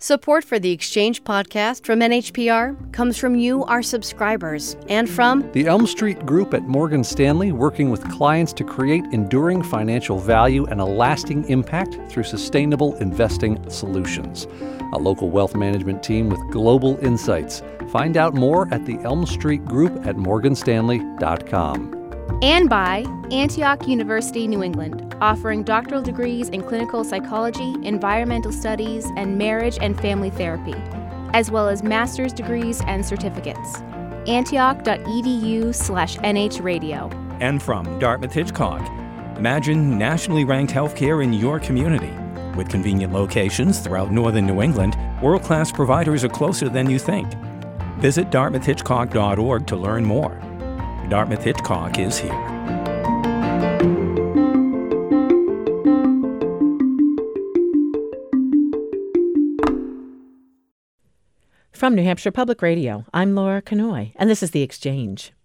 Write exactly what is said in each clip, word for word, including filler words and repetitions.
Support for the Exchange podcast from N H P R comes from you, our subscribers, and from the Elm Street Group at Morgan Stanley, working with clients to create enduring financial value and a lasting impact through sustainable investing solutions. A local wealth management team with global insights. Find out more at the Elm Street Group at morgan stanley dot com. And by Antioch University, New England, offering doctoral degrees in clinical psychology, environmental studies, and marriage and family therapy, as well as master's degrees and certificates. Antioch.edu slash NHradio. And from Dartmouth Hitchcock, imagine nationally ranked healthcare in your community. With convenient locations throughout northern New England, world-class providers are closer than you think. Visit dartmouth hitchcock dot org to learn more. Dartmouth Hitchcock is here. From New Hampshire Public Radio, I'm Laura Kanoy, and this is The Exchange.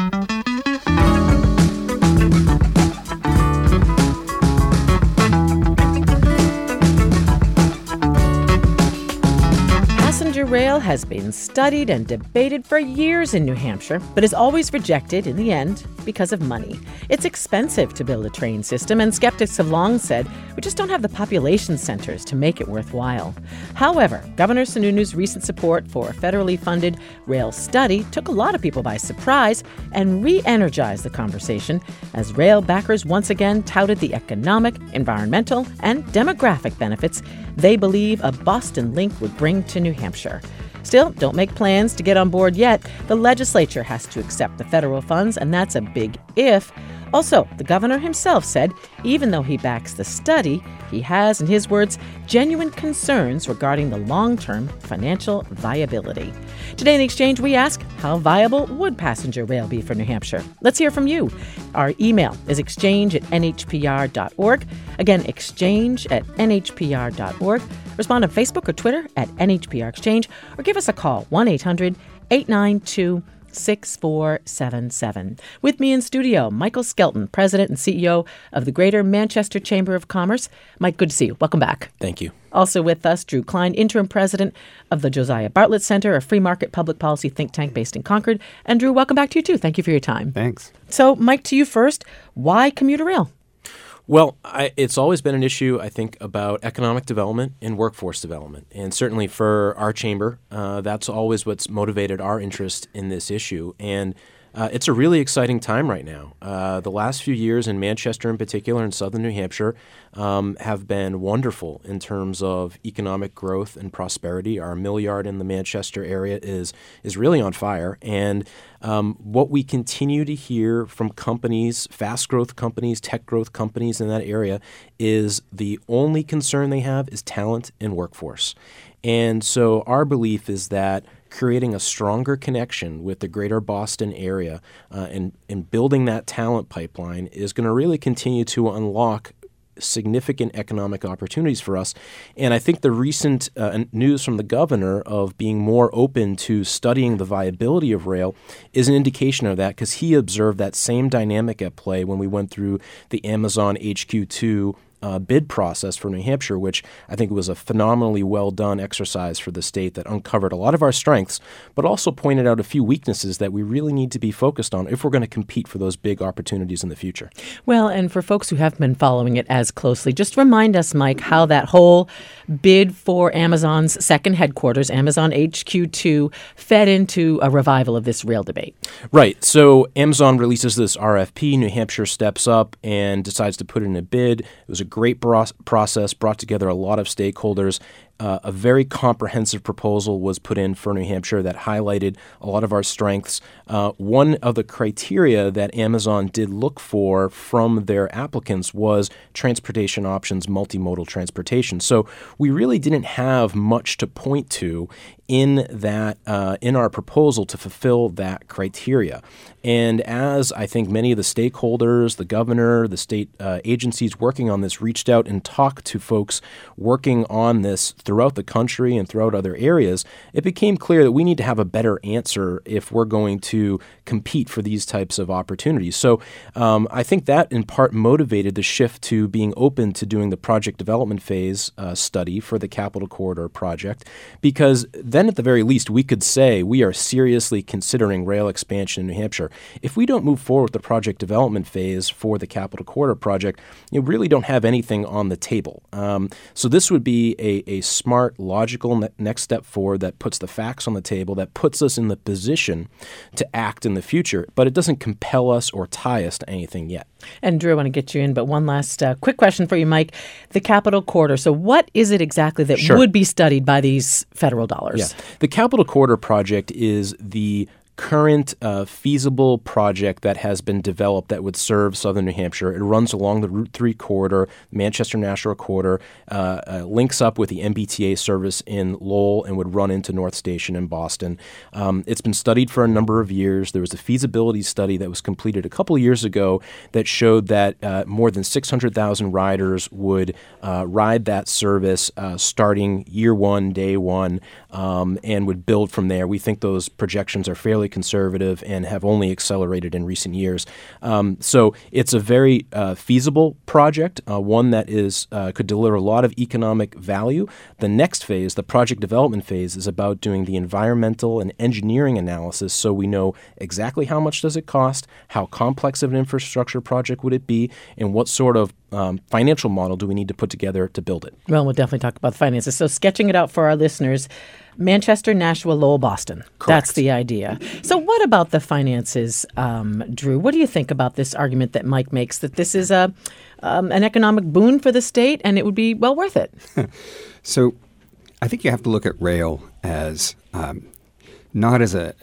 Passenger rail has been studied and debated for years in New Hampshire, but is always rejected in the end because of money. It's expensive to build a train system, and skeptics have long said we just don't have the population centers to make it worthwhile. However, Governor Sununu's recent support for a federally funded rail study took a lot of people by surprise and re-energized the conversation as rail backers once again touted the economic, environmental, and demographic benefits they believe a Boston link would bring to New Hampshire. Still, don't make plans to get on board yet. The legislature has to accept the federal funds, and that's a big if. Also, the governor himself said even though he backs the study, he has, in his words, genuine concerns regarding the long-term financial viability. Today in The Exchange, we ask, how viable would passenger rail be for New Hampshire? Let's hear from you. Our email is exchange at n h p r dot org. Again, exchange at n h p r dot org. Respond on Facebook or Twitter at N H P R Exchange, or give us a call, one eight hundred eight nine two six four seven seven. With me in studio, Michael Skelton, President and C E O of the Greater Manchester Chamber of Commerce. Mike, good to see you. Welcome back. Thank you. Also with us, Drew Klein, Interim President of the Josiah Bartlett Center, a free market public policy think tank based in Concord. And Drew, welcome back to you too. Thank you for your time. Thanks. So, Mike, to you first. Why commuter rail? Well, I, it's always been an issue, I think, about economic development and workforce development. And certainly for our chamber, uh, that's always what's motivated our interest in this issue. And uh, it's a really exciting time right now. Uh, the last few years in Manchester in particular and southern New Hampshire um, have been wonderful in terms of economic growth and prosperity. Our mill yard in the Manchester area is is really on fire. And Um, what we continue to hear from companies, fast growth companies, tech growth companies in that area is the only concern they have is talent and workforce. And so our belief is that creating a stronger connection with the greater Boston area uh, and, and building that talent pipeline is going to really continue to unlock significant economic opportunities for us. And I think the recent uh, news from the governor of being more open to studying the viability of rail is an indication of that, because he observed that same dynamic at play when we went through the Amazon H Q two Uh, bid process for New Hampshire, which I think was a phenomenally well-done exercise for the state that uncovered a lot of our strengths, but also pointed out a few weaknesses that we really need to be focused on if we're going to compete for those big opportunities in the future. Well, and for folks who have been following it as closely, just remind us, Mike, how that whole bid for Amazon's second headquarters, Amazon H Q two, fed into a revival of this rail debate. Right. So Amazon releases this R F P. New Hampshire steps up and decides to put in a bid. It was a great bro- process, brought together a lot of stakeholders. Uh, a very comprehensive proposal was put in for New Hampshire that highlighted a lot of our strengths. Uh, one of the criteria that Amazon did look for from their applicants was transportation options, multimodal transportation. So we really didn't have much to point to in that uh, in our proposal to fulfill that criteria. And as I think many of the stakeholders, the governor, the state uh, agencies working on this reached out and talked to folks working on this throughout the country and throughout other areas, it became clear that we need to have a better answer if we're going to compete for these types of opportunities. So um, I think that in part motivated the shift to being open to doing the project development phase uh, study for the Capital Corridor project, because then at the very least we could say we are seriously considering rail expansion in New Hampshire. If we don't move forward with the project development phase for the Capital Corridor project, you really don't have anything on the table. Um, so this would be a, a smart, logical ne- next step forward that puts the facts on the table, that puts us in the position to act in the future, but it doesn't compel us or tie us to anything yet. And Drew, I want to get you in, but one last uh, quick question for you, Mike. The Capital Corridor, so what is it exactly that Sure. would be studied by these federal dollars? Yeah. The Capital Corridor project is the current uh, feasible project that has been developed that would serve southern New Hampshire. It runs along the Route three corridor, Manchester National Corridor, uh, uh, links up with the M B T A service in Lowell and would run into North Station in Boston. Um, it's been studied for a number of years. There was a feasibility study that was completed a couple of years ago that showed that uh, more than six hundred thousand riders would uh, ride that service uh, starting year one, day one, um, and would build from there. We think those projections are fairly conservative and have only accelerated in recent years. Um, so it's a very uh, feasible project, uh, one that is uh, could deliver a lot of economic value. The next phase, the project development phase, is about doing the environmental and engineering analysis so we know exactly how much does it cost, how complex of an infrastructure project would it be, and what sort of um, financial model do we need to put together to build it. Well, we'll definitely talk about the finances. So sketching it out for our listeners, Manchester, Nashua, Lowell, Boston. Correct. That's the idea. So what about the finances, um, Drew? What do you think about this argument that Mike makes that this is a um, an economic boon for the state and it would be well worth it? So I think you have to look at rail as um, not as a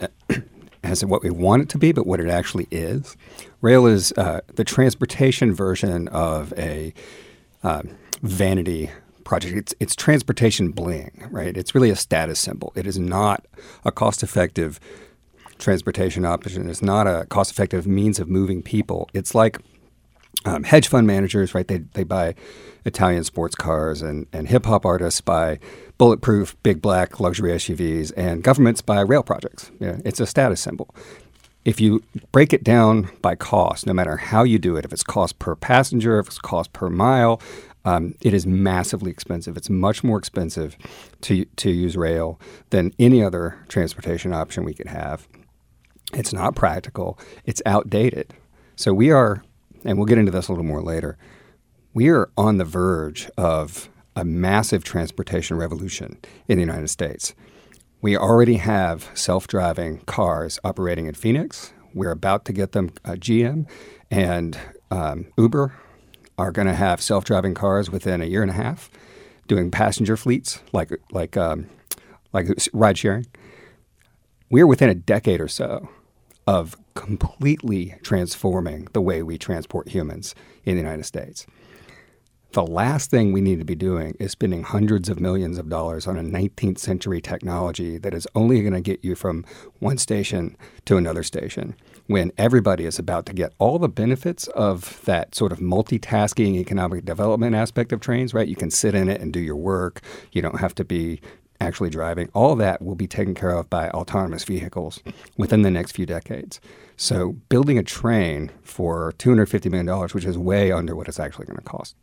as what we want it to be, but what it actually is. Rail is uh, the transportation version of a um, vanity project. It's it's transportation bling, right? It's really a status symbol. It is not a cost-effective transportation option. It's not a cost-effective means of moving people. It's like um, hedge fund managers, right? They they buy Italian sports cars, and, and hip-hop artists buy bulletproof big black luxury S U Vs, and governments buy rail projects. Yeah, it's a status symbol. If you break it down by cost, no matter how you do it, if it's cost per passenger, if it's cost per mile, Um, it is massively expensive. It's much more expensive to to use rail than any other transportation option we could have. It's not practical. It's outdated. So we are, and we'll get into this a little more later, we are on the verge of a massive transportation revolution in the United States. We already have self-driving cars operating in Phoenix. We're about to get them, uh, G M and um, Uber are going to have self-driving cars within a year and a half, doing passenger fleets like like um, like ride sharing. We're within a decade or so of completely transforming the way we transport humans in the United States. The last thing we need to be doing is spending hundreds of millions of dollars on a nineteenth century technology that is only going to get you from one station to another station, when everybody is about to get all the benefits of that sort of multitasking economic development aspect of trains, right? You can sit in it and do your work. You don't have to be actually driving. All of that will be taken care of by autonomous vehicles within the next few decades. So building a train for two hundred fifty million dollars, which is way under what it's actually going to cost,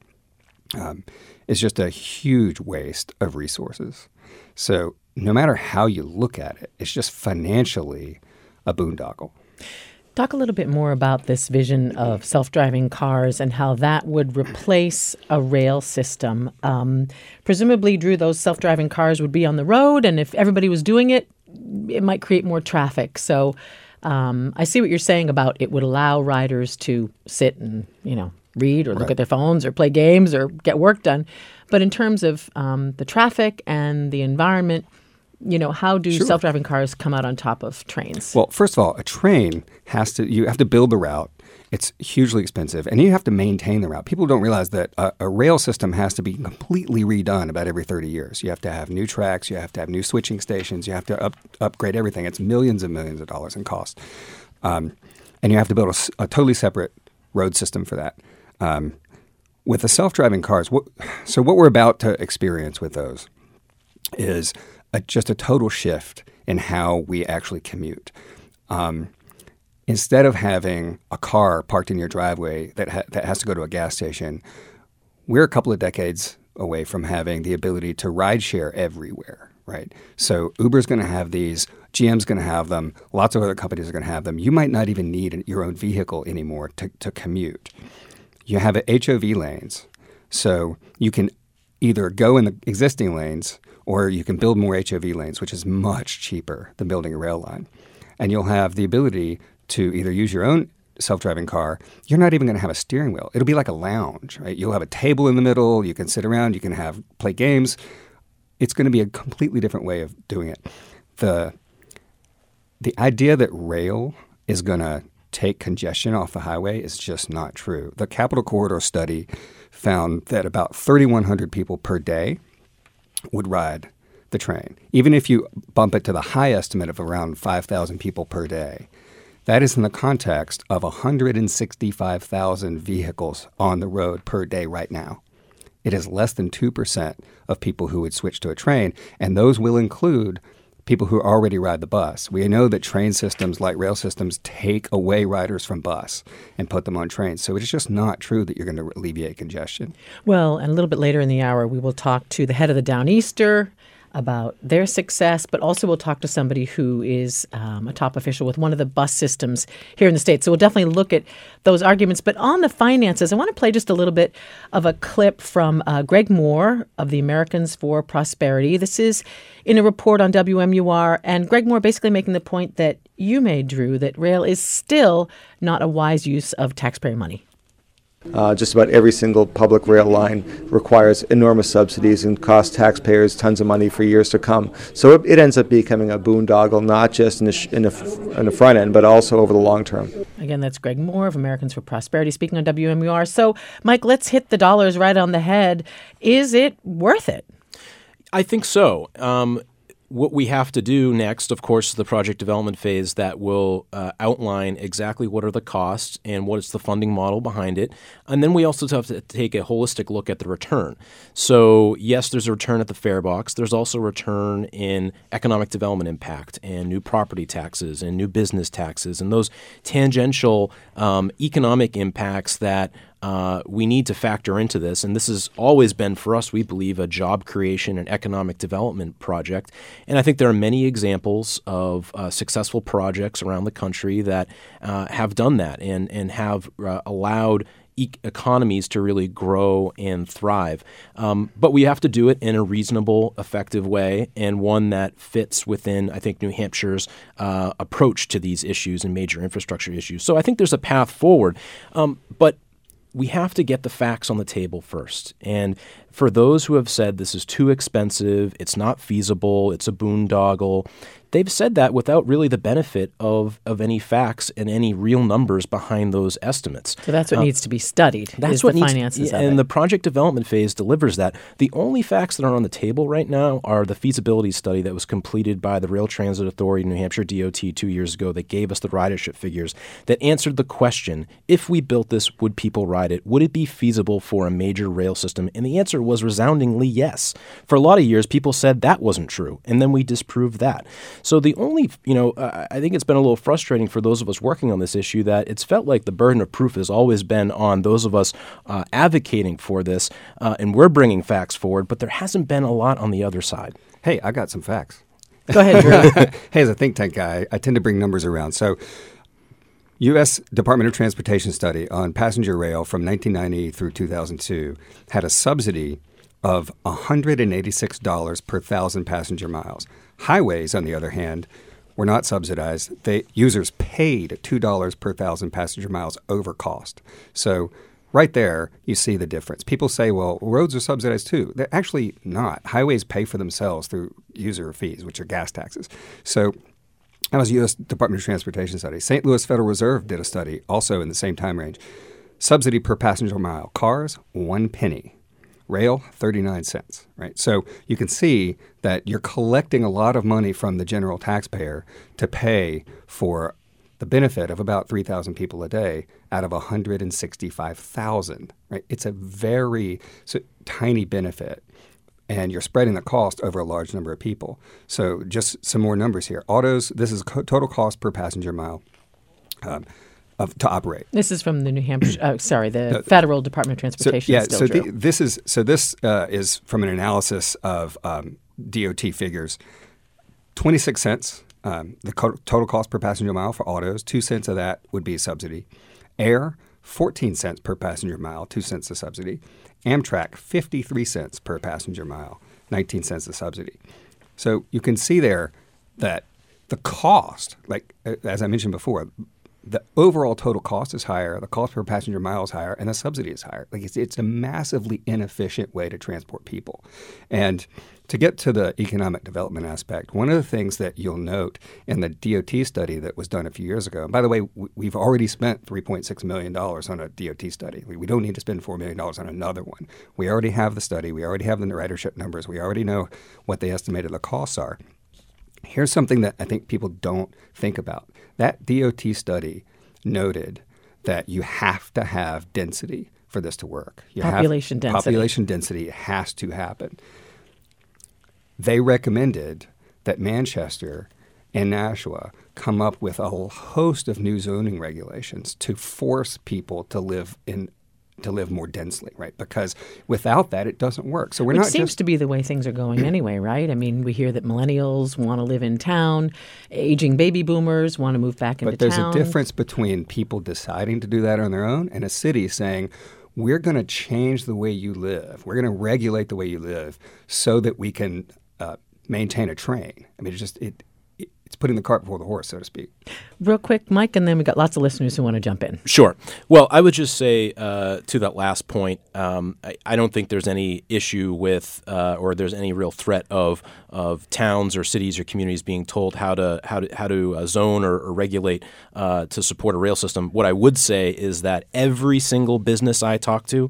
um, is just a huge waste of resources. So no matter how you look at it, it's just financially a boondoggle. Talk a little bit more about this vision of self-driving cars and how that would replace a rail system. Um, presumably, Drew, those self-driving cars would be on the road, and if everybody was doing it, it might create more traffic. So um, I see what you're saying about it would allow riders to sit and, you know, read or look Right. at their phones or play games or get work done. But in terms of um, the traffic and the environment, you know, how do Sure. self-driving cars come out on top of trains? Well, first of all, a train has to, you have to build the route. It's hugely expensive, and you have to maintain the route. People don't realize that a, a rail system has to be completely redone about every thirty years. You have to have new tracks, you have to have new switching stations, you have to up, upgrade everything. It's millions and millions of dollars in cost. Um, and you have to build a, a totally separate road system for that. Um, with the self-driving cars, what, so what we're about to experience with those is a, just a total shift in how we actually commute. Um, instead of having a car parked in your driveway that ha- that has to go to a gas station, we're a couple of decades away from having the ability to ride share everywhere, right? So Uber's going to have these, G M's going to have them, lots of other companies are going to have them. You might not even need an, your own vehicle anymore to, to commute. You have H O V lanes, so you can either go in the existing lanes or you can build more H O V lanes, which is much cheaper than building a rail line. And you'll have the ability to either use your own self-driving car. You're not even going to have a steering wheel. It'll be like a lounge, right? You'll have a table in the middle. You can sit around. You can have play games. It's going to be a completely different way of doing it. The the idea that rail is going to take congestion off the highway is just not true. The Capital Corridor study found that about thirty-one hundred people per day would ride the train. Even if you bump it to the high estimate of around five thousand people per day, that is in the context of one hundred sixty-five thousand vehicles on the road per day right now. It is less than two percent of people who would switch to a train, and those will include people who already ride the bus. We know that train systems, like rail systems, take away riders from bus and put them on trains. So it's just not true that you're going to alleviate congestion. Well, and a little bit later in the hour, we will talk to the head of the Downeaster about their success, but also we'll talk to somebody who is um, a top official with one of the bus systems here in the States. So we'll definitely look at those arguments. But on the finances, I want to play just a little bit of a clip from uh, Greg Moore of the Americans for Prosperity. This is in a report on W M U R, and Greg Moore basically making the point that you made, Drew, that rail is still not a wise use of taxpayer money. Uh, just about every single public rail line requires enormous subsidies and costs taxpayers tons of money for years to come. So it, it ends up becoming a boondoggle, not just in the, sh- in, the, in the front end, but also over the long term. Again, that's Greg Moore of Americans for Prosperity speaking on W M U R. So, Mike, let's hit the dollars right on the head. Is it worth it? I think so. Um, What we have to do next, of course, is the project development phase that will uh, outline exactly what are the costs and what is the funding model behind it. And then we also have to take a holistic look at the return. So, yes, there's a return at the fare box. There's also a return in economic development impact and new property taxes and new business taxes and those tangential um, economic impacts that Uh, we need to factor into this, and this has always been for us, we believe, a job creation and economic development project. And I think there are many examples of uh, successful projects around the country that uh, have done that and, and have uh, allowed e- economies to really grow and thrive. Um, but we have to do it in a reasonable, effective way, and one that fits within, I think, New Hampshire's uh, approach to these issues and major infrastructure issues. So I think there's a path forward. Um, but we have to get the facts on the table first. And for those who have said this is too expensive, it's not feasible, it's a boondoggle, they've said that without really the benefit of, of any facts and any real numbers behind those estimates. So that's what uh, needs to be studied. That's is what the needs, finances yeah, of and it. the project development phase delivers that. The only facts that are on the table right now are the feasibility study that was completed by the Rail Transit Authority, New Hampshire D O T, two years ago that gave us the ridership figures that answered the question, if we built this, would people ride it? Would it be feasible for a major rail system? And the answer was resoundingly yes. For a lot of years, people said that wasn't true, and then we disproved that. So the only, you know, uh, I think it's been a little frustrating for those of us working on this issue that it's felt like the burden of proof has always been on those of us uh, advocating for this, uh, and we're bringing facts forward, but there hasn't been a lot on the other side. Hey, I got some facts. Go ahead, Drew. Hey, as a think tank guy, I tend to bring numbers around. So U S Department of Transportation study on passenger rail from nineteen ninety through two thousand two had a subsidy of one hundred eighty-six dollars per thousand passenger miles. Highways, on the other hand, were not subsidized. They, users paid two dollars per thousand passenger miles over cost. So right there, you see the difference. People say, well, roads are subsidized too. They're actually not. Highways pay for themselves through user fees, which are gas taxes. So that was U S Department of Transportation study. Saint Louis Federal Reserve did a study also in the same time range. Subsidy per passenger mile. Cars, one penny. Rail, thirty-nine cents, right? So you can see that you're collecting a lot of money from the general taxpayer to pay for the benefit of about three thousand people a day out of one hundred sixty-five thousand, right? It's a very so, tiny benefit. and you're spreading the cost over a large number of people. So just some more numbers here. Autos, this is co- total cost per passenger mile um, of, to operate. This is from the New Hampshire, uh, sorry, the No, Federal Department of Transportation. So, yeah, still so true. the, this is so this uh, is from an analysis of um, D O T figures. twenty-six cents, um, the co- total cost per passenger mile for autos. Two cents of that would be a subsidy. Air, fourteen cents per passenger mile, two cents a subsidy. Amtrak, fifty-three cents per passenger mile, nineteen cents a subsidy. So you can see there that the cost, like uh, as I mentioned before, the overall total cost is higher, the cost per passenger mile is higher, and the subsidy is higher. Like it's, it's a massively inefficient way to transport people. And to get to the economic development aspect, one of the things that you'll note in the D O T study that was done a few years ago, and by the way, w- we've already spent three point six million dollars on a D O T study. We, we don't need to spend four million dollars on another one. We already have the study. We already have the ridership numbers. We already know what the estimated the costs are. Here's something that I think people don't think about. That D O T study noted that you have to have density for this to work. You Population have, density. Population density has to happen. They recommended that Manchester and Nashua come up with a whole host of new zoning regulations to force people to live in to live more densely, right? Because without that, it doesn't work. So we're Which not seems just to be the way things are going anyway, right? I mean, we hear that millennials want to live in town, aging baby boomers want to move back into But there's town. a difference between people deciding to do that on their own and a city saying, we're going to change the way you live. We're going to regulate the way you live so that we can uh, maintain a train. I mean, it's just it, it it's putting the cart before the horse, so to speak. Real quick, Mike, and then we've got lots of listeners who want to jump in. Sure. Well, I would just say uh, to that last point, um, I, I don't think there's any issue with uh, or there's any real threat of of towns or cities or communities being told how to how to how to uh, zone or, or regulate uh, to support a rail system. What I would say is that every single business I talk to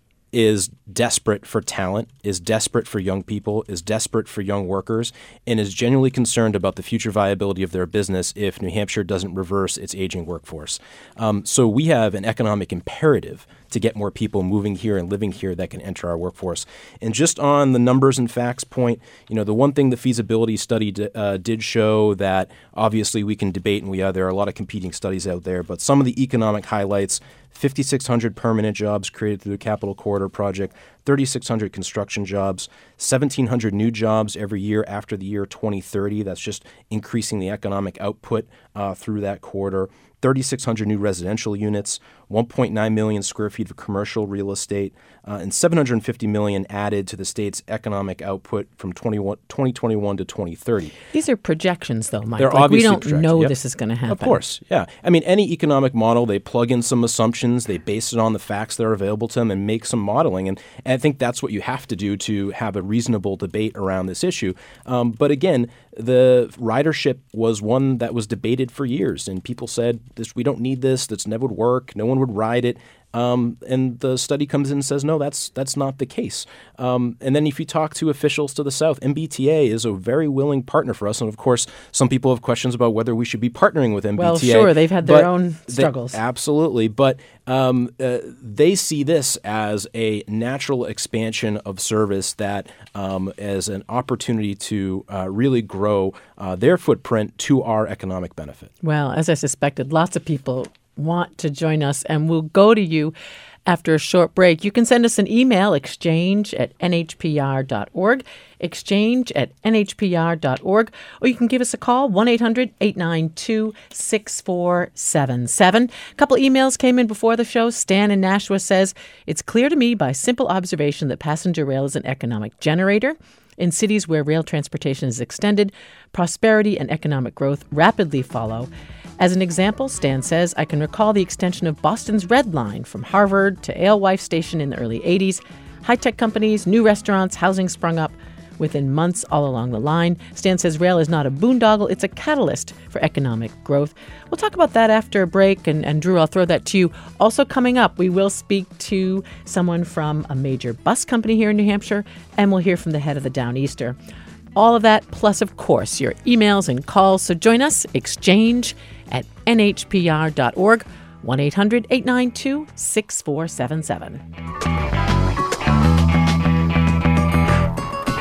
is desperate for talent, is desperate for young people, is desperate for young workers, and is genuinely concerned about the future viability of their business if New Hampshire doesn't reverse its aging workforce. Um, so we have an economic imperative to get more people moving here and living here that can enter our workforce. And just on the numbers and facts point, you know, the one thing the feasibility study d- uh, did show that obviously we can debate, and we are, there are a lot of competing studies out there, but some of the economic highlights: fifty-six hundred permanent jobs created through the Capital Corridor project, thirty-six hundred construction jobs, seventeen hundred new jobs every year after the year twenty thirty. That's just increasing the economic output uh, through that corridor. thirty-six hundred new residential units, one point nine million square feet of commercial real estate, uh, and seven hundred fifty million added to the state's economic output from twenty twenty-one to twenty thirty. These are projections, though, Mike. They're like, we obviously don't projections. know Yep. this is going to happen. Of course, yeah. I mean, any economic model, they plug in some assumptions, they base it on the facts that are available to them, and make some modeling. And, and I think that's what you have to do to have a reasonable debate around this issue. Um, but again, the ridership was one that was debated for years, and people said, "This, we don't need this. This never would work. No one would ride it." Um, and the study comes in and says, no, that's that's not the case. Um, and then if you talk to officials to the south, M B T A is a very willing partner for us. And of course, some people have questions about whether we should be partnering with M B T A. Well, sure, they've had their but own they- struggles. absolutely. But um, uh, they see this as a natural expansion of service that um, as an opportunity to uh, really grow uh, their footprint to our economic benefit. Well, as I suspected, lots of people want to join us, and we'll go to you after a short break. You can send us an email, exchange at n h p r dot org, exchange at n h p r dot org, or you can give us a call, one eight hundred eight nine two six four seven seven. A couple emails came in before the show. Stan in Nashua says, it's clear to me by simple observation that passenger rail is an economic generator. In cities where rail transportation is extended, prosperity and economic growth rapidly follow. As an example, Stan says, I can recall the extension of Boston's Red Line from Harvard to Alewife Station in the early eighties. High-tech companies, new restaurants, housing sprung up within months all along the line. Stan says rail is not a boondoggle, it's a catalyst for economic growth. We'll talk about that after a break, and, and Drew, I'll throw that to you. Also coming up, we will speak to someone from a major bus company here in New Hampshire, and we'll hear from the head of the Downeaster. All of that, plus, of course, your emails and calls. So join us, exchange at n h p r dot org, one eight hundred eight nine two six four seven seven.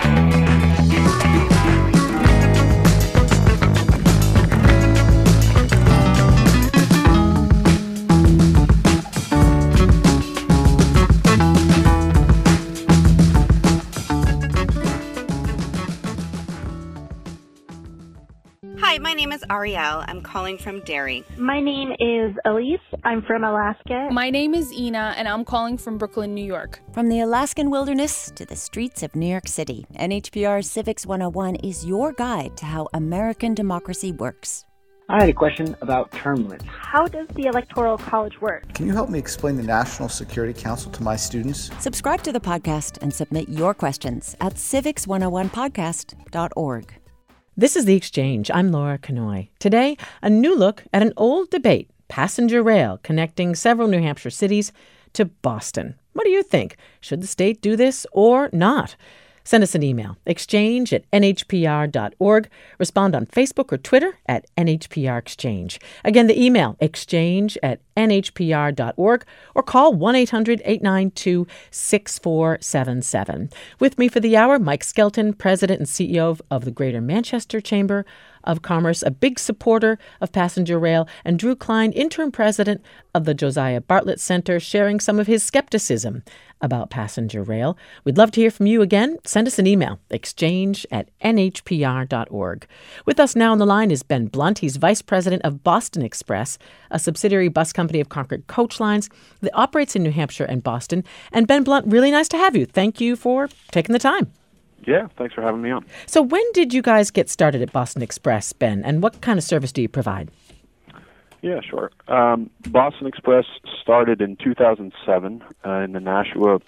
Hi, my name is Ariel. I'm calling from Derry. My name is Elise. I'm from Alaska. My name is Ina, and I'm calling from Brooklyn, New York. From the Alaskan wilderness to the streets of New York City, N H P R Civics one oh one is your guide to how American democracy works. I had a question about term limits. How does the Electoral College work? Can you help me explain the National Security Council to my students? Subscribe to the podcast and submit your questions at civics one oh one podcast dot org. This is The Exchange. I'm Laura Kanoy. Today, a new look at an old debate, passenger rail, connecting several New Hampshire cities to Boston. What do you think? Should the state do this or not? Send us an email, exchange at N H P R dot org. Respond on Facebook or Twitter at N H P R Exchange. Again, the email, exchange at N H P R dot org, or call one eight hundred eight nine two six four seven seven. With me for the hour, Mike Skelton, President and C E O of, of the Greater Manchester Chamber of Commerce, a big supporter of passenger rail, and Drew Klein, Interim President of the Josiah Bartlett Center, sharing some of his skepticism about passenger rail. We'd love to hear from you again. Send us an email, exchange at N H P R dot org. With us now on the line is Ben Blunt. He's Vice President of Boston Express, a subsidiary bus company of Concord Coach Lines that operates in New Hampshire and Boston. And Ben Blunt, really nice to have you. Thank you for taking the time. Yeah, thanks for having me on. So when did you guys get started at Boston Express, Ben, and what kind of service do you provide? Yeah, sure. Um, Boston Express started in two thousand seven uh, in the Nashua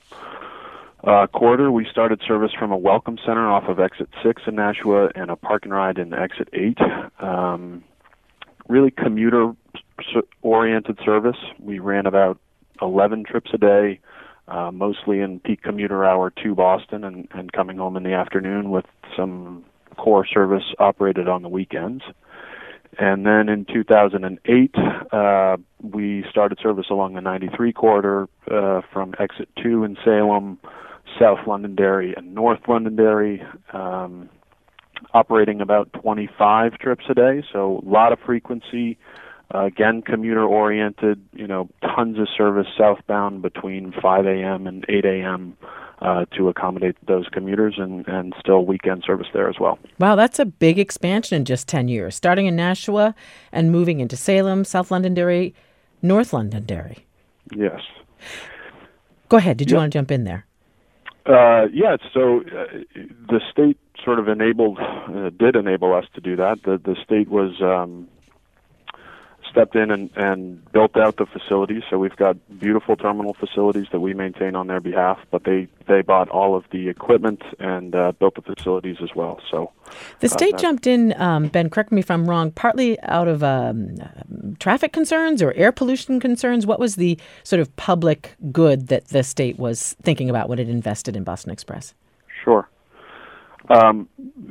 uh, corridor. We started service from a welcome center off of exit six in Nashua and a park and ride in exit eight. Um, really commuter-oriented service. We ran about eleven trips a day, Uh, mostly in peak commuter hour to Boston and, and coming home in the afternoon, with some core service operated on the weekends. And then in two thousand eight, uh, we started service along the ninety-three corridor uh, from exit two in Salem, South Londonderry, and North Londonderry, um, operating about twenty-five trips a day, so a lot of frequency. Uh, again, commuter-oriented, you know, tons of service southbound between five a.m. and eight a.m. Uh, to accommodate those commuters, and, and still weekend service there as well. Wow, that's a big expansion in just ten years, starting in Nashua and moving into Salem, South Londonderry, North Londonderry. Yes. Go ahead. Did you yep. want to jump in there? Uh, yeah, so uh, the state sort of enabled, uh, did enable us to do that. The, the state was... Um, stepped in and, and built out the facilities. So we've got beautiful terminal facilities that we maintain on their behalf, but they, they bought all of the equipment and uh, built the facilities as well. So the state uh, jumped in, um, Ben, correct me if I'm wrong, partly out of um, traffic concerns or air pollution concerns. What was the sort of public good that the state was thinking about when it invested in Boston Express? Sure. Um,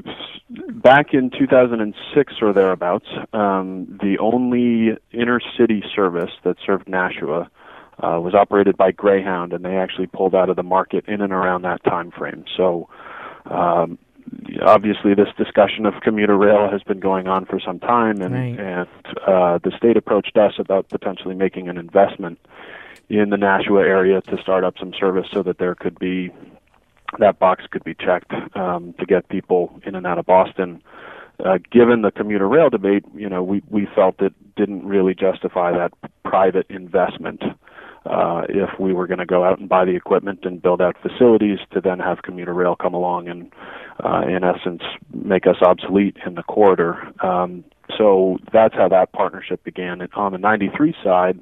back in two thousand six or thereabouts, um, the only inner-city service that served Nashua uh, was operated by Greyhound, and they actually pulled out of the market in and around that time frame. So um, obviously this discussion of commuter rail has been going on for some time, and, right. and uh, the state approached us about potentially making an investment in the Nashua area to start up some service so that there could be that box could be checked um, to get people in and out of Boston. Uh, given the commuter rail debate, you know, we, we felt it didn't really justify that private investment uh, if we were going to go out and buy the equipment and build out facilities to then have commuter rail come along and, uh, in essence, make us obsolete in the corridor. Um, so that's how that partnership began. And on the ninety-three side,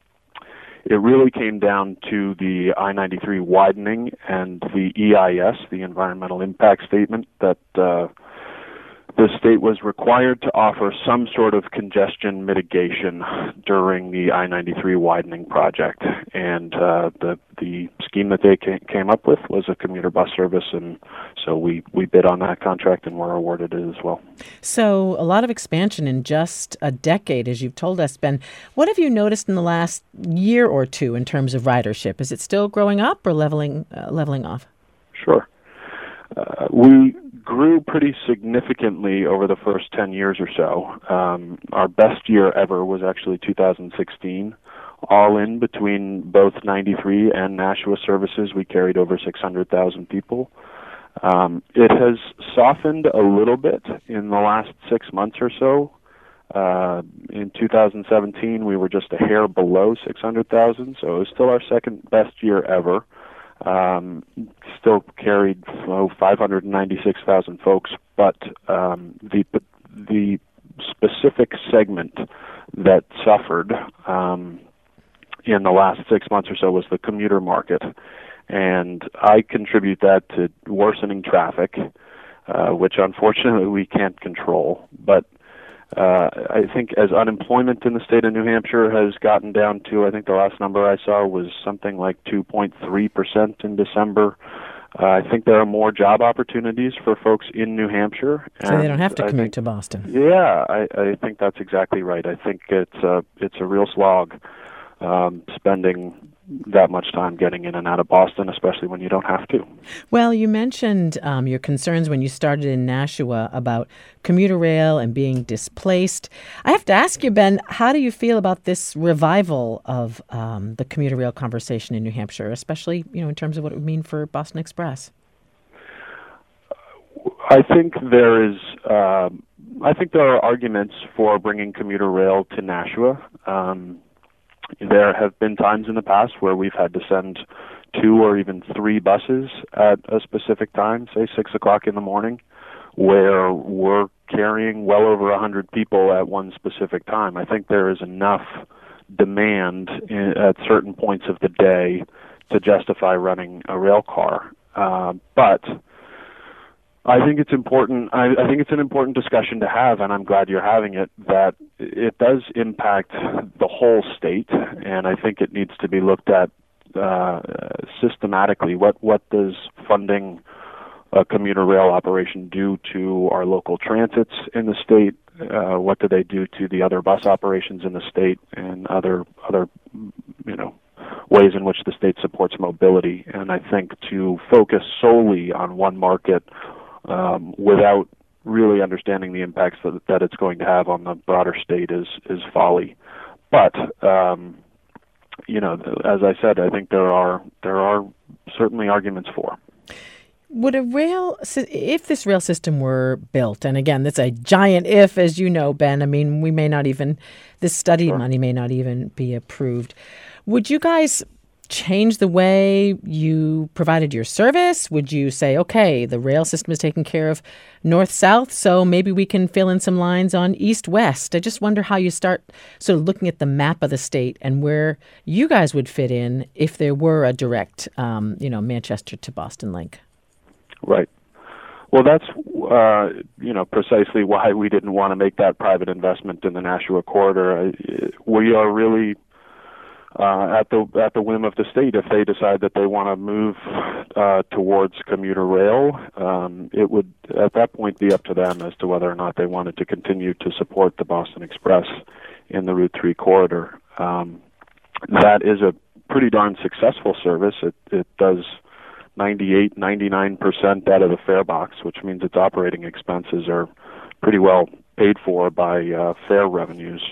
it really came down to the I ninety-three widening and the E I S, the Environmental Impact Statement, that uh, the state was required to offer some sort of congestion mitigation during the I ninety-three widening project. And uh, the the scheme that they came up with was a commuter bus service, and so we, we bid on that contract and were awarded it as well. So a lot of expansion in just a decade, as you've told us, Ben. What have you noticed in the last year or two in terms of ridership? Is it still growing up or leveling uh, leveling off? Sure. Uh, we grew pretty significantly over the first ten years or so. Um, our best year ever was actually two thousand sixteen. All in between both ninety-three and Nashua services, we carried over six hundred thousand people. Um, it has softened a little bit in the last six months or so. Uh, in two thousand seventeen, we were just a hair below six hundred thousand, so it was still our second best year ever. Um, still carried oh, five hundred ninety-six thousand folks, but um, the the specific segment that suffered um, in the last six months or so was the commuter market. And I contribute that to worsening traffic, uh, which unfortunately we can't control. But uh, I think as unemployment in the state of New Hampshire has gotten down to, I think the last number I saw was something like two point three percent in December. Uh, I think there are more job opportunities for folks in New Hampshire. So they don't have to I commute think, to Boston. Yeah, I, I think that's exactly right. I think it's a, it's a real slog um, spending that much time getting in and out of Boston, especially when you don't have to. Well, you mentioned um, your concerns when you started in Nashua about commuter rail and being displaced. I have to ask you, Ben, how do you feel about this revival of um, the commuter rail conversation in New Hampshire, especially, you know, in terms of what it would mean for Boston Express? I think there is. Uh, I think there are arguments for bringing commuter rail to Nashua. Um, There have been times in the past where we've had to send two or even three buses at a specific time, say six o'clock in the morning, where we're carrying well over one hundred people at one specific time. I think there is enough demand in, at certain points of the day to justify running a rail car. Uh, but I think it's important. I, I think it's an important discussion to have, and I'm glad you're having it. That it does impact the whole state, and I think it needs to be looked at uh, systematically. What what does funding a commuter rail operation do to our local transits in the state? Uh, what do they do to the other bus operations in the state, and other other you know ways in which the state supports mobility? And I think to focus solely on one market Um, without really understanding the impacts that, that it's going to have on the broader state is is folly. But um, you know, as I said, I think there are there are certainly arguments for. Would a rail, if this rail system were built, and again, that's a giant if, as you know, Ben. I mean, we may not even this study sure. money may not even be approved. Would you guys change the way you provided your service? Would you say, okay, the rail system is taking care of north-south, so maybe we can fill in some lines on east-west? I just wonder how you start sort of looking at the map of the state and where you guys would fit in if there were a direct, um, you know, Manchester to Boston link. Right. Well, that's, uh, you know, precisely why we didn't want to make that private investment in the Nashua corridor. We are really Uh, at the at the whim of the state. If they decide that they want to move uh, towards commuter rail, um, it would at that point be up to them as to whether or not they wanted to continue to support the Boston Express in the Route three corridor. Um, that is a pretty darn successful service. It it does ninety-eight, ninety-nine percent out of the fare box, which means its operating expenses are pretty well paid for by uh, fare revenues.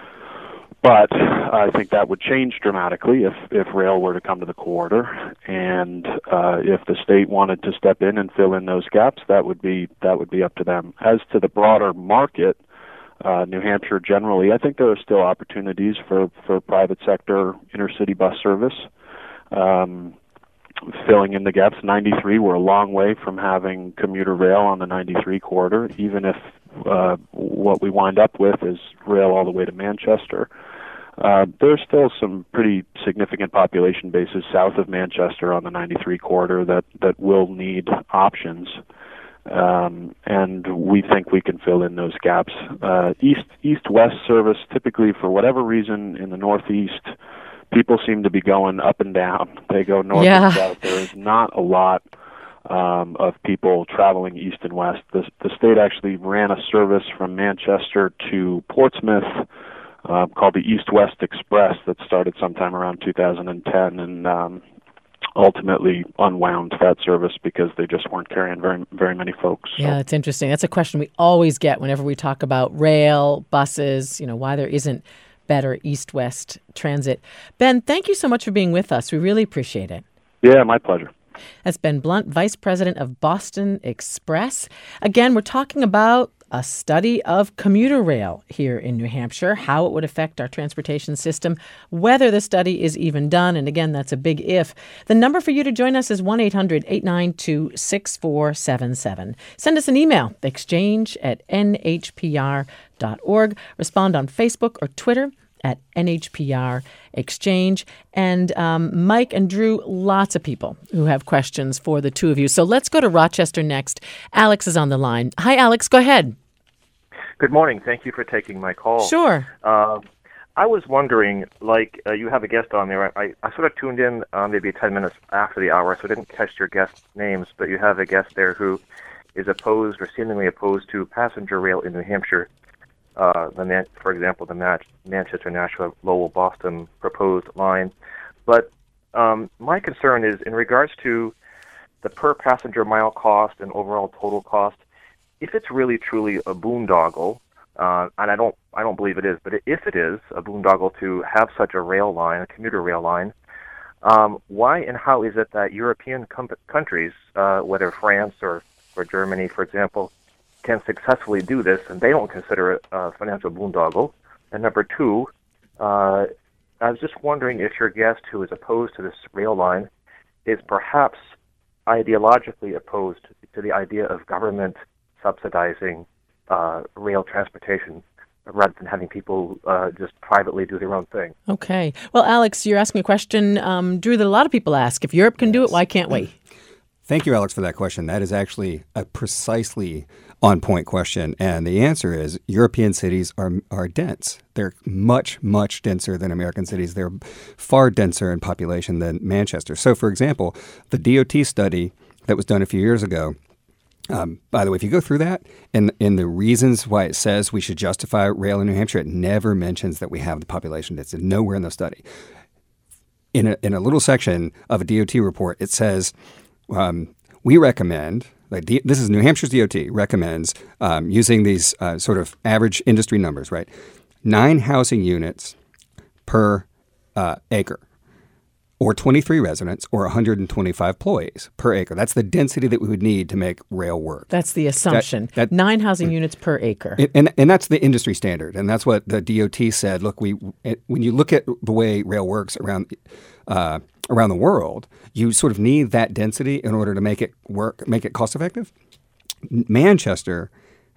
But I think that would change dramatically if, if rail were to come to the corridor, and uh, if the state wanted to step in and fill in those gaps, that would be that would be up to them. As to the broader market, uh, New Hampshire generally, I think there are still opportunities for, for private sector intercity bus service, um, filling in the gaps. ninety-three, we're a long way from having commuter rail on the ninety-three corridor, even if uh, what we wind up with is rail all the way to Manchester. Uh, there's still some pretty significant population bases south of Manchester on the ninety-three corridor that, that will need options, um, and we think we can fill in those gaps. Uh, east east-west service, typically for whatever reason in the northeast, people seem to be going up and down. They go north yeah. and south. There is not a lot um, of people traveling east and west. The, the state actually ran a service from Manchester to Portsmouth uh, called the East-West Express that started sometime around two thousand ten, and um, ultimately unwound that service because they just weren't carrying very very many folks. So. Yeah, that's interesting. That's a question we always get whenever we talk about rail, buses, you know, why there isn't better east-west transit. Ben, thank you so much for being with us. We really appreciate it. Yeah, my pleasure. That's Ben Blunt, Vice President of Boston Express. Again, we're talking about a study of commuter rail here in New Hampshire, how it would affect our transportation system, whether the study is even done. And again, that's a big if. The number for you to join us is one eight hundred eight nine two six four seven seven. Send us an email, exchange at n h p r dot org. Respond on Facebook or Twitter at N H P R Exchange. And um, Mike and Drew, lots of people who have questions for the two of you. So let's go to Rochester next. Alex is on the line. Hi, Alex. Go ahead. Good morning. Thank you for taking my call. Sure. Uh, I was wondering, like, uh, you have a guest on there. I, I sort of tuned in uh, maybe ten minutes after the hour, so I didn't catch your guest names, but you have a guest there who is opposed or seemingly opposed to passenger rail in New Hampshire. Uh, the Man- for example, the Man- Manchester, Nashua, Lowell, Boston proposed line. But um, my concern is in regards to the per passenger mile cost and overall total cost. If it's really truly a boondoggle, uh, and I don't, I don't believe it is, but if it is a boondoggle to have such a rail line, a commuter rail line, um, why and how is it that European com- countries, uh, whether France or, or Germany, for example, can successfully do this, and they don't consider it a financial boondoggle? And number two, uh, I was just wondering if your guest, who is opposed to this rail line, is perhaps ideologically opposed to the idea of government subsidizing uh, rail transportation rather than having people uh, just privately do their own thing. Okay. Well, Alex, you're asking a question, um, Drew, that a lot of people ask. If Europe can do it, why can't we? Thank you, Alex, for that question. That is actually a precisely on-point question. And the answer is European cities are are dense. They're much, much denser than American cities. They're far denser in population than Manchester. So, for example, the D O T study that was done a few years ago, um, by the way, if you go through that, and in the reasons why it says we should justify rail in New Hampshire, it never mentions that we have the population density. Nowhere in the study. In a, in a little section of a D O T report, it says, Um, we recommend, like the, this is New Hampshire's D O T, recommends um, using these uh, sort of average industry numbers, right? Nine housing units per uh, acre, or twenty-three residents, or one hundred twenty-five employees per acre. That's the density that we would need to make rail work. That's the assumption. That, that, Nine housing units per acre. And, and and that's the industry standard. And that's what the D O T said. Look, we it, when you look at the way rail works around uh, around the world, you sort of need that density in order to make it work, make it cost effective. Manchester,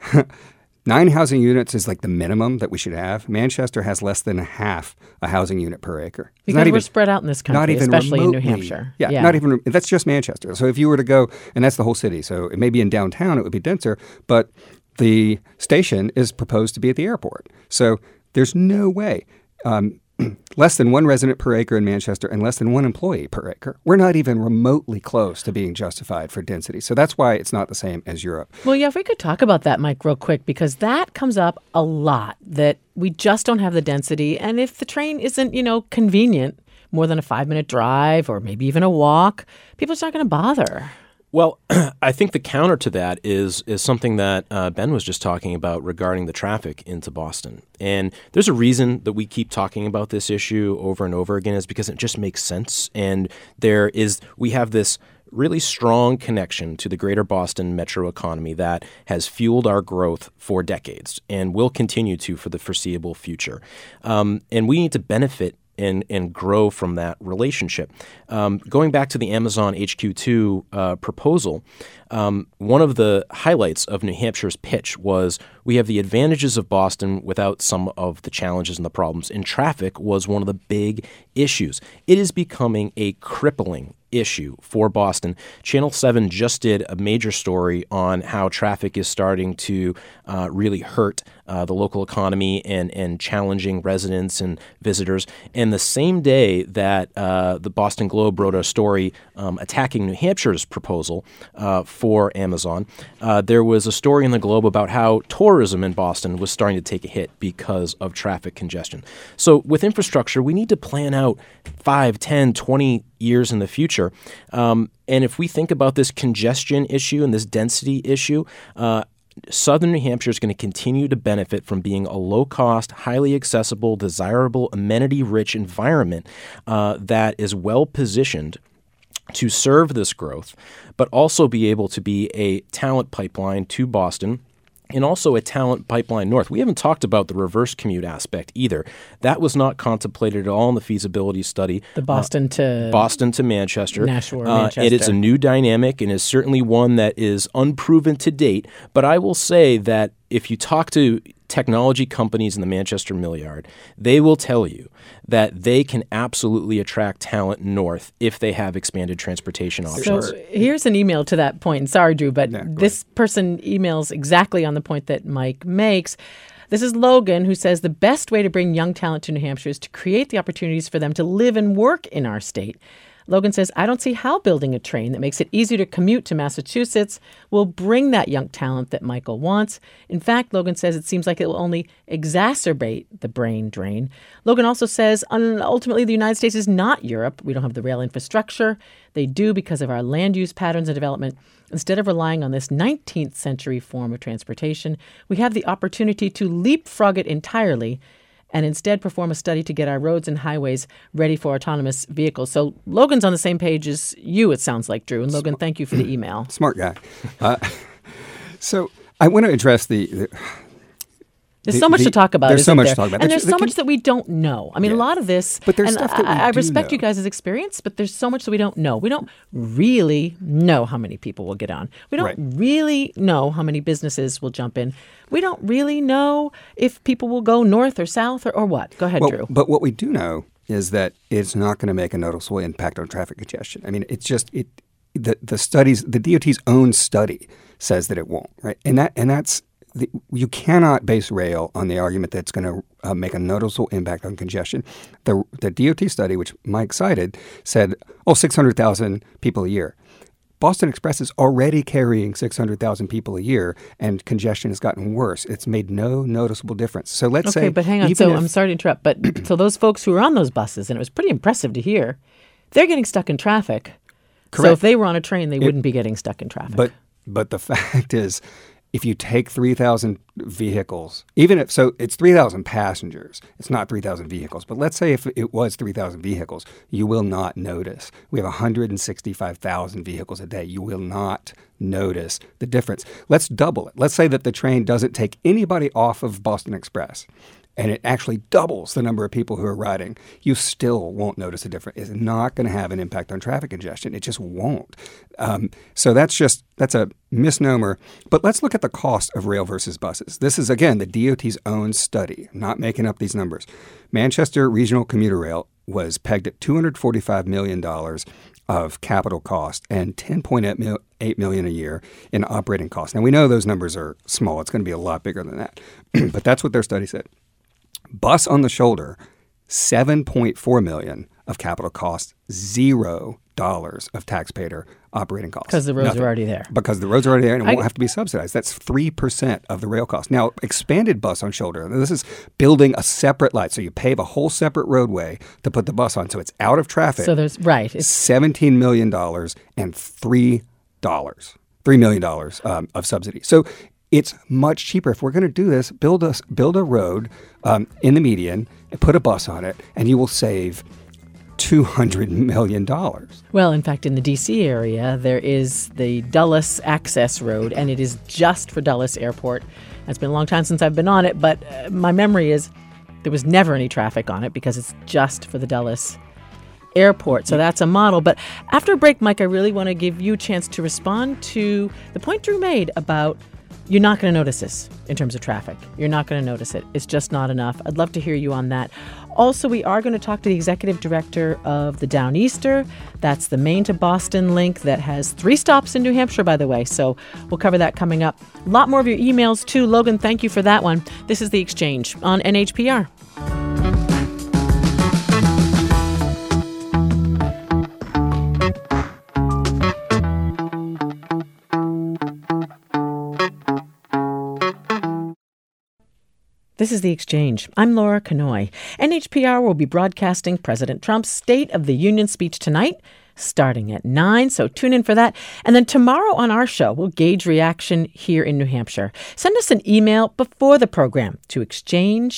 nine housing units is like the minimum that we should have. Manchester has less than half a housing unit per acre. Because not we're even, spread out in this country, not even especially remotely, in New Hampshire. Yeah, yeah, not even, that's just Manchester. So if you were to go, and that's the whole city, so it may be in downtown, it would be denser, but the station is proposed to be at the airport. So there's no way. Um, less than one resident per acre in Manchester and less than one employee per acre. We're not even remotely close to being justified for density. So that's why it's not the same as Europe. Well, yeah, if we could talk about that, Mike, real quick, because that comes up a lot, that we just don't have the density. And if the train isn't, you know, convenient, more than a five-minute drive or maybe even a walk, people just aren't going to bother. Well, I think the counter to that is is something that uh, Ben was just talking about regarding the traffic into Boston. And there's a reason that we keep talking about this issue over and over again, is because it just makes sense. And there is, we have this really strong connection to the greater Boston metro economy that has fueled our growth for decades and will continue to for the foreseeable future. Um, and we need to benefit And, and grow from that relationship. Um, going back to the Amazon H Q two uh, proposal, um, one of the highlights of New Hampshire's pitch was we have the advantages of Boston without some of the challenges and the problems. And traffic was one of the big issues. It is becoming a crippling issue for Boston. Channel seven just did a major story on how traffic is starting to uh, really hurt uh, the local economy and, and challenging residents and visitors. And the same day that uh, the Boston Globe wrote a story um, attacking New Hampshire's proposal uh, for Amazon, uh, there was a story in the Globe about how tourism in Boston was starting to take a hit because of traffic congestion. So with infrastructure, we need to plan out five, ten, twenty years in the future. Um, and if we think about this congestion issue and this density issue, uh, Southern New Hampshire is going to continue to benefit from being a low-cost, highly accessible, desirable, amenity-rich environment uh, that is well-positioned to serve this growth, but also be able to be a talent pipeline to Boston and also a talent pipeline north. We haven't talked about the reverse commute aspect either. That was not contemplated at all in the feasibility study. The Boston uh, to Boston to Manchester. Nashua, uh, Manchester. It is a new dynamic and is certainly one that is unproven to date. But I will say that if you talk to technology companies in the Manchester Mill Yard, they will tell you that they can absolutely attract talent north if they have expanded transportation options. So here's an email to that point. And sorry, Drew, but yeah, this ahead. person emails exactly on the point that Mike makes. This is Logan, who says the best way to bring young talent to New Hampshire is to create the opportunities for them to live and work in our state. Logan says, I don't see how building a train that makes it easier to commute to Massachusetts will bring that young talent that Michael wants. In fact, Logan says it seems like it will only exacerbate the brain drain. Logan also says, ultimately, the United States is not Europe. We don't have the rail infrastructure. They do because of our land use patterns and development. Instead of relying on this nineteenth century form of transportation, we have the opportunity to leapfrog it entirely and instead perform a study to get our roads and highways ready for autonomous vehicles. So Logan's on the same page as you, it sounds like, Drew. And Logan, thank you for the email. Smart guy. Uh, so I want to address the... the There's the, so much the, to talk about. There's so much there? to talk about. And there's, there's so much that we don't know. I mean, yeah. a lot of this, but there's and stuff that we I, I do respect know. you guys' experience, but there's so much that we don't know. We don't really know how many people will get on. We don't right. really know how many businesses will jump in. We don't really know if people will go north or south or, or what. Go ahead, well, Drew. But what we do know is that it's not going to make a noticeable impact on traffic congestion. I mean, it's just it. The the studies, the D O T's own study says that it won't. Right, and that and that's. The, you cannot base rail on the argument that it's going to uh, make a noticeable impact on congestion. The the D O T study, which Mike cited, said, oh, six hundred thousand people a year. Boston Express is already carrying six hundred thousand people a year, and congestion has gotten worse. It's made no noticeable difference. So let's okay, say... Okay, but hang on. So if, I'm sorry to interrupt, but so those folks who are on those buses, and it was pretty impressive to hear, they're getting stuck in traffic. Correct. So if they were on a train, they it, wouldn't be getting stuck in traffic. But But the fact is... If you take three thousand vehicles, even if, so it's three thousand passengers, it's not three thousand vehicles, but let's say if it was three thousand vehicles, you will not notice. We have one hundred sixty-five thousand vehicles a day. You will not notice the difference. Let's double it. Let's say that the train doesn't take anybody off of Boston Express, and it actually doubles the number of people who are riding. You still won't notice a difference. It's not going to have an impact on traffic congestion. It just won't. Um, so that's just, that's a misnomer. But let's look at the cost of rail versus buses. This is, again, the D O T's own study. I'm not making up these numbers. Manchester Regional Commuter Rail was pegged at two hundred forty-five million dollars of capital cost and ten point eight million dollars a year in operating costs. Now, we know those numbers are small. It's going to be a lot bigger than that. But that's what their study said. Bus on the shoulder, seven point four million dollars of capital costs, zero dollars of taxpayer operating costs. Because the roads Nothing. are already there. Because the roads are already there and it I, won't have to be subsidized. That's three percent of the rail cost. Now, expanded bus on shoulder, this is building a separate line. So you pave a whole separate roadway to put the bus on. So it's out of traffic. So there's, right. It's seventeen million dollars and three dollars, three million dollars um, of subsidy. So it's much cheaper. If we're going to do this, build a, build a road um, in the median and put a bus on it, and you will save two hundred million dollars. Well, in fact, in the D C area, there is the Dulles Access Road, and it is just for Dulles Airport. It's been a long time since I've been on it, but uh, my memory is there was never any traffic on it because it's just for the Dulles Airport. So that's a model. But after a break, Mike, I really want to give you a chance to respond to the point Drew made about you're not going to notice this in terms of traffic. You're not going to notice it. It's just not enough. I'd love to hear you on that. Also, we are going to talk to the executive director of the Downeaster. That's the Maine to Boston link that has three stops in New Hampshire, by the way. So we'll cover that coming up. A lot more of your emails, too. Logan, thank you for that one. This is The Exchange on N H P R. This is The Exchange. I'm Laura Kanoy. N H P R will be broadcasting President Trump's State of the Union speech tonight, starting at nine, so tune in for that. And then tomorrow on our show, we'll gauge reaction here in New Hampshire. Send us an email before the program to exchange at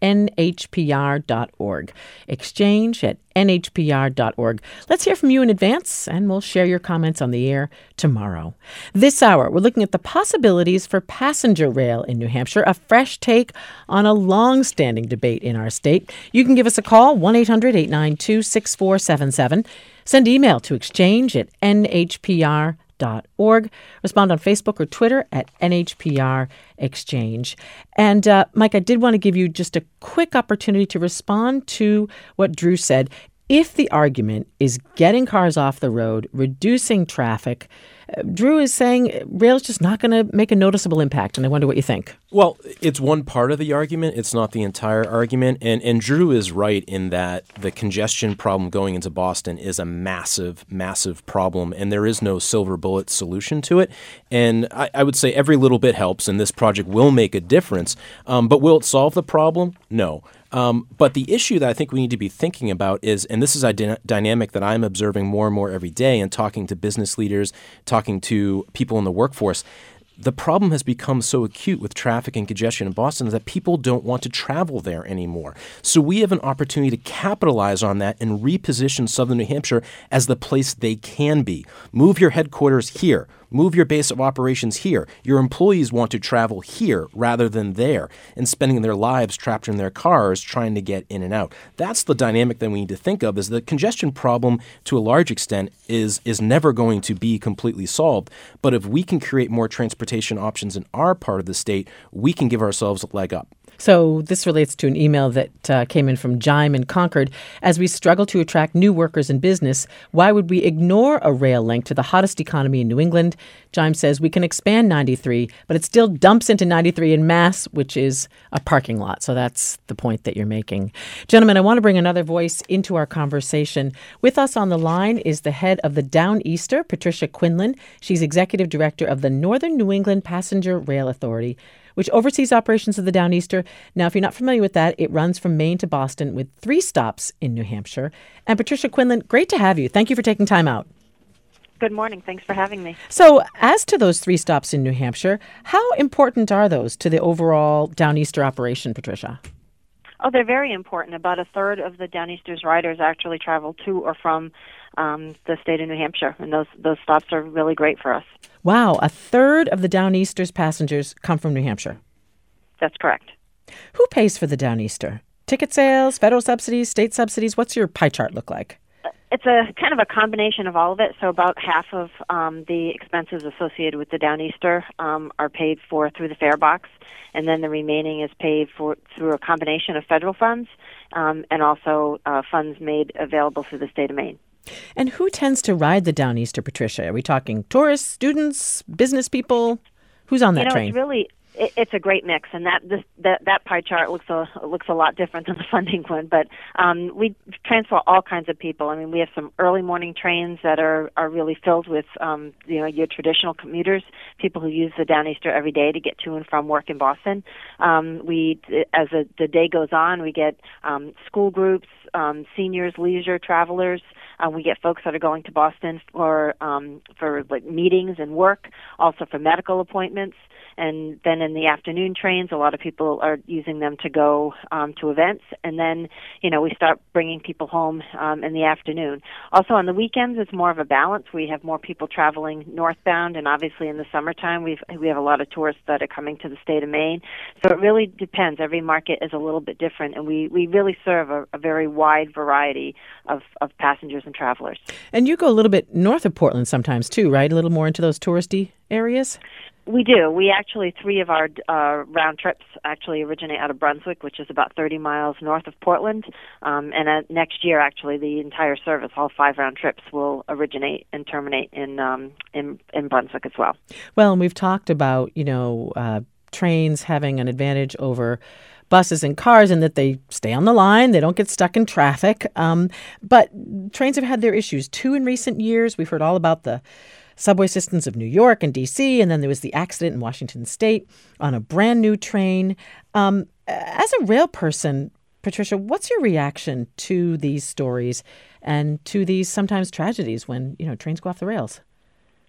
N H P R dot org. Exchange at N H P R dot org. Let's hear from you in advance, and we'll share your comments on the air tomorrow. This hour, we're looking at the possibilities for passenger rail in New Hampshire, a fresh take on a long-standing debate in our state. You can give us a call, one eight hundred eight nine two six four seven seven. Send email to exchange at N H P R dot org. Respond on Facebook or Twitter at N H P R Exchange. And uh, Mike, I did want to give you just a quick opportunity to respond to what Drew said. If the argument is getting cars off the road, reducing traffic, uh, Drew is saying rail's just not going to make a noticeable impact, and I wonder what you think. Well, it's one part of the argument. It's not the entire argument. And, and Drew is right in that the congestion problem going into Boston is a massive, massive problem, and there is no silver bullet solution to it. And I, I would say every little bit helps, and this project will make a difference. Um, but will it solve the problem? No. Um, but the issue that I think we need to be thinking about is, and this is a dy- dynamic that I'm observing more and more every day and talking to business leaders, talking to people in the workforce, the problem has become so acute with traffic and congestion in Boston that people don't want to travel there anymore. So we have an opportunity to capitalize on that and reposition Southern New Hampshire as the place they can be. Move your headquarters here. Move your base of operations here. Your employees want to travel here rather than there and spending their lives trapped in their cars trying to get in and out. That's the dynamic that we need to think of, is the congestion problem to a large extent is, is never going to be completely solved. But if we can create more transportation options in our part of the state, we can give ourselves a leg up. So this relates to an email that uh, came in from Jime in Concord. As we struggle to attract new workers in business, why would we ignore a rail link to the hottest economy in New England? Jime says we can expand ninety-three, but it still dumps into ninety-three in Mass, which is a parking lot. So that's the point that you're making. Gentlemen, I want to bring another voice into our conversation. With us on the line is the head of the Downeaster, Patricia Quinlan. She's executive director of the Northern New England Passenger Rail Authority, which oversees operations of the Downeaster. Now, if you're not familiar with that, it runs from Maine to Boston with three stops in New Hampshire. And Patricia Quinlan, great to have you. Thank you for taking time out. Good morning. Thanks for having me. So, as to those three stops in New Hampshire, how important are those to the overall Downeaster operation, Patricia? Oh, they're very important. About a third of the Downeaster's riders actually travel to or from um, the state of New Hampshire, and those those stops are really great for us. Wow, a third of the Downeaster's passengers come from New Hampshire. That's correct. Who pays for the Downeaster? Ticket sales, federal subsidies, state subsidies? What's your pie chart look like? It's a kind of a combination of all of it. So about half of um, the expenses associated with the Downeaster um, are paid for through the fare box, and then the remaining is paid for through a combination of federal funds um, and also uh, funds made available through the state of Maine. And who tends to ride the Downeaster, Patricia? Are we talking tourists, students, business people? Who's on that you know, train? It's really it, it's a great mix, and that this that, that pie chart looks a looks a lot different than the funding one. But um, we transfer all kinds of people. I mean, we have some early morning trains that are, are really filled with um, you know your traditional commuters, people who use the Downeaster every day to get to and from work in Boston. Um, we, as a, the day goes on, we get um, school groups, um, seniors, leisure travelers. Uh, we get folks that are going to Boston for um, for like meetings and work, also for medical appointments. And then in the afternoon trains, a lot of people are using them to go um, to events. And then, you know, we start bringing people home um, in the afternoon. Also on the weekends, it's more of a balance. We have more people traveling northbound, and obviously in the summertime, we've we have a lot of tourists that are coming to the state of Maine. So it really depends. Every market is a little bit different, and we, we really serve a, a very wide variety of, of passengers and travelers. And you go a little bit north of Portland sometimes too, right? A little more into those touristy areas? We do. We actually, three of our uh, round trips actually originate out of Brunswick, which is about thirty miles north of Portland. Um, and uh, next year, actually, the entire service, all five round trips, will originate and terminate in um, in, in Brunswick as well. Well, and we've talked about, you know, uh, trains having an advantage over buses and cars in that they stay on the line, they don't get stuck in traffic. Um, but trains have had their issues, too, in recent years. We've heard all about the subway systems of New York and D C, and then there was the accident in Washington State on a brand new train. Um, as a rail person, Patricia, what's your reaction to these stories and to these sometimes tragedies when, you know, trains go off the rails?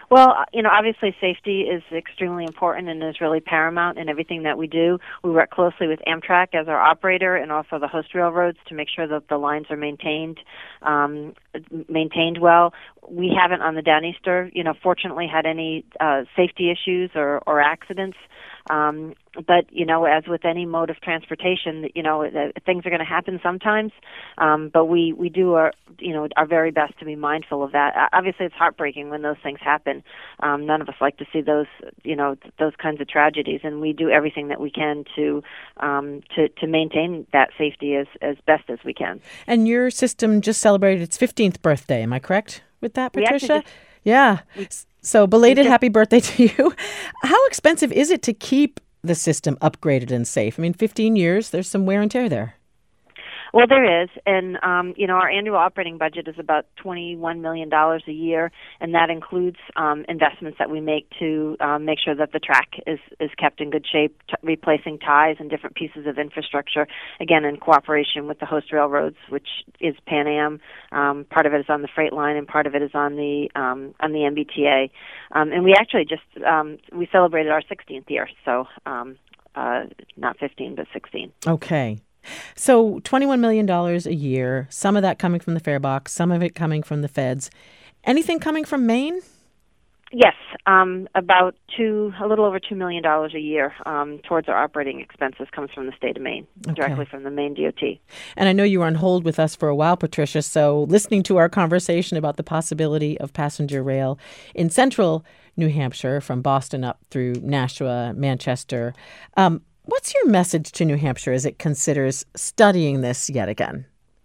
Well, you know, obviously safety is extremely important and is really paramount in everything that we do. We work closely with Amtrak as our operator and also the host railroads to make sure that the lines are maintained um, maintained well. We haven't on the Downeaster, you know, fortunately had any uh, safety issues or, or accidents. Um, but, you know, as with any mode of transportation, you know, uh, things are going to happen sometimes. Um, but we, we do our, you know, our very best to be mindful of that. Uh, obviously, it's heartbreaking when those things happen. Um, none of us like to see those, you know, th- those kinds of tragedies. And we do everything that we can to um, to, to maintain that safety as, as best as we can. And your system just celebrated its fifteenth birthday. Am I correct with that, Patricia? Just, yeah. We, so belated just, happy birthday to you. How expensive is it to keep the system upgraded and safe? I mean, fifteen years, there's some wear and tear there. Well, there is, and um, you know, our annual operating budget is about twenty-one million dollars a year, and that includes um, investments that we make to um, make sure that the track is, is kept in good shape, t- replacing ties and different pieces of infrastructure, again, in cooperation with the host railroads, which is Pan Am. Um, part of it is on the freight line, and part of it is on the um, on the M B T A. Um, and we actually just um, we celebrated our sixteenth year, so um, uh, not fifteen, but sixteen. Okay. So twenty-one million dollars a year, some of that coming from the fare box, some of it coming from the feds. Anything coming from Maine? Yes, um, about two, a little over two million dollars a year um, towards our operating expenses comes from the state of Maine, okay. directly from the Maine D O T. And I know you were on hold with us for a while, Patricia, so listening to our conversation about the possibility of passenger rail in central New Hampshire, from Boston up through Nashua, Manchester, um, what's your message to New Hampshire as it considers studying this yet again?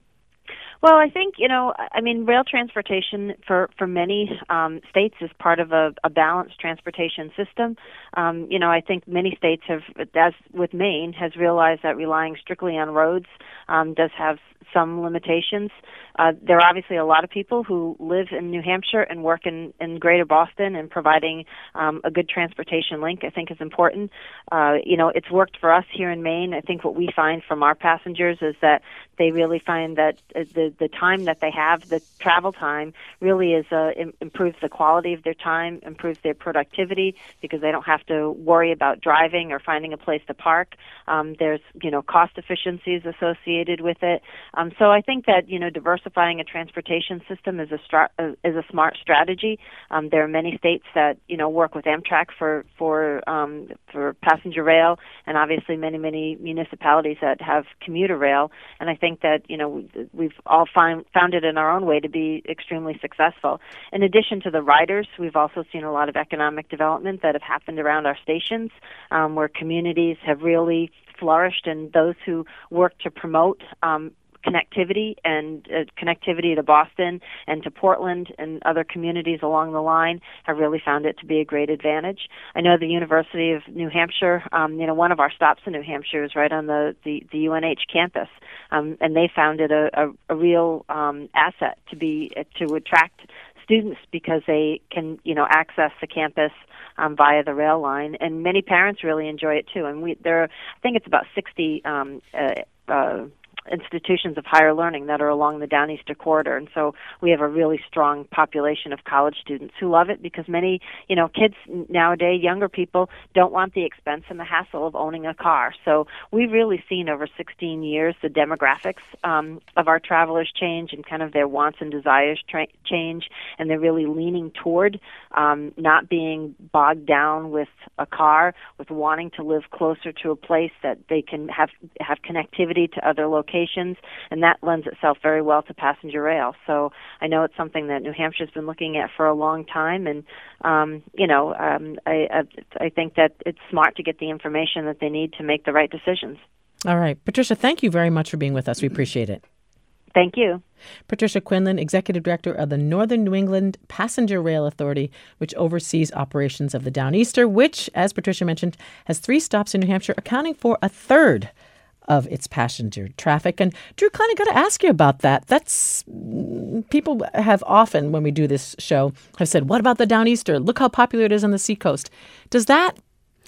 Well, I think, you know, I mean, rail transportation for, for many um, states is part of a, a balanced transportation system. Um, you know, I think many states have, as with Maine, has realized that relying strictly on roads um, does have some limitations. Uh, there are obviously a lot of people who live in New Hampshire and work in, in greater Boston, and providing um, a good transportation link, I think, is important. Uh, you know, it's worked for us here in Maine. I think what we find from our passengers is that they really find that the the time that they have, the travel time, really is uh, im- improves the quality of their time, improves their productivity, because they don't have to worry about driving or finding a place to park. Um, there's, you know, cost efficiencies associated with it. Um, so I think that, you know, diversifying a transportation system is a stra- uh, is a smart strategy. Um, there are many states that, you know, work with Amtrak for for um, for passenger rail, and obviously many many municipalities that have commuter rail. And I think that, you know, we've all find, found it in our own way to be extremely successful. In addition to the riders, we've also seen a lot of economic development that have happened around our stations, um, where communities have really flourished, and those who work to promote um, connectivity and uh, connectivity to Boston and to Portland and other communities along the line have really found it to be a great advantage. I know the University of New Hampshire, um, you know, one of our stops in New Hampshire is right on the, the, the U N H campus, um, and they found it a, a, a real um, asset to be uh, to attract students, because they can, you know, access the campus um, via the rail line, and many parents really enjoy it too. And we there, are, I think it's about sixty um, uh, uh, institutions of higher learning that are along the Downeaster corridor, and so we have a really strong population of college students who love it, because many, you know, kids nowadays, younger people, don't want the expense and the hassle of owning a car. So we've really seen over sixteen years the demographics um, of our travelers change, and kind of their wants and desires tra- change, and they're really leaning toward um, not being bogged down with a car, with wanting to live closer to a place that they can have have connectivity to other locations. And that lends itself very well to passenger rail. So I know it's something that New Hampshire's been looking at for a long time, and um, you know, um, I, I I think that it's smart to get the information that they need to make the right decisions. All right, Patricia, thank you very much for being with us. We appreciate it. Thank you. Patricia Quinlan, Executive Director of the Northern New England Passenger Rail Authority, which oversees operations of the Downeaster, which, as Patricia mentioned, has three stops in New Hampshire, accounting for a third of its passenger traffic. And Drew, kind of got to ask you about that. That's, people have often, when we do this show, have said, what about the Downeaster? Look how popular it is on the seacoast. Does that